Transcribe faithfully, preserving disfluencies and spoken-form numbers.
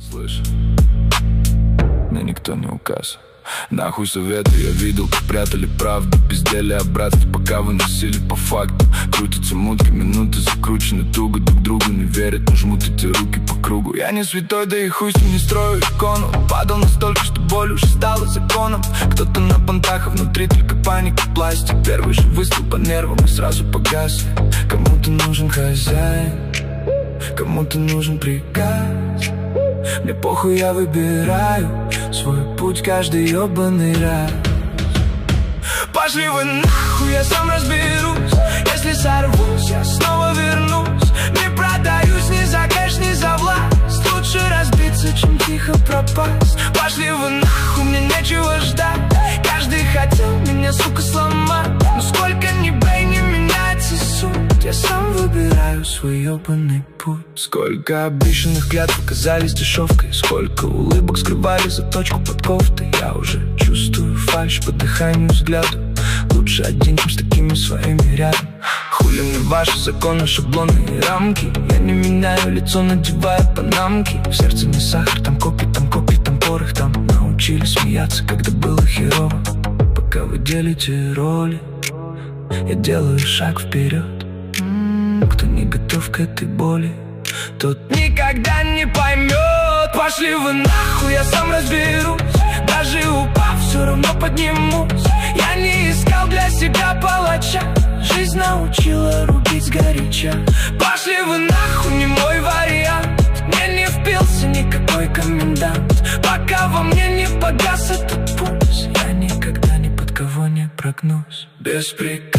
Слышь, мне никто не указ. Нахуй советы, я видел, как прятали правду. Пиздели о братстве, пока выносили по факту. Крутятся мутки, минуты закручены туго. Друг другу не верят, но жмут эти руки по кругу. Я не святой, да и хуй с ним не строю икону. Падал настолько, что боль уже стала законом. Кто-то на понтах, а внутри только паника, пластик. Первый же выстрел по нервам и сразу погасли. Кому-то нужен хозяин, кому-то нужен приказ. Мне похуй, я выбираю свой путь каждый ёбаный раз. Пошли вы нахуй, я сам разберусь. Если сорвусь, я снова вернусь. Не продаюсь ни за кэш, ни за власть. Лучше разбиться, чем тихо пропасть. Пошли вы нахуй, мне нечего ждать. Каждый хотел меня, сука, сломать. Но сколько ни бей, не меняется суть. Я сам выбираю свой ёбаный путь. Сколько обещанных клятв оказались дешевкой. Сколько улыбок скрывали за точку под кофтой. Я уже чувствую фальшь по дыханию, взгляду. Лучше один, чем с такими своими рядом. Хули мне ваши законы, шаблоны и рамки. Я не меняю лицо, надеваю панамки. В сердце не сахар, там копи, там копи, там порох. Там научились смеяться, когда было херово. Пока вы делите роли, я делаю шаг вперед. Кто не готов к этой боли, тот никогда не поймет. Пошли вы нахуй, я сам разберусь. Даже упав, все равно поднимусь. Я не искал для себя палача. Жизнь научила рубить сгоряча. Пошли вы нахуй, не мой вариант. Мне не впился никакой комендант. Пока во мне не погас этот пульс, я никогда ни под кого не прогнусь. Без приказа.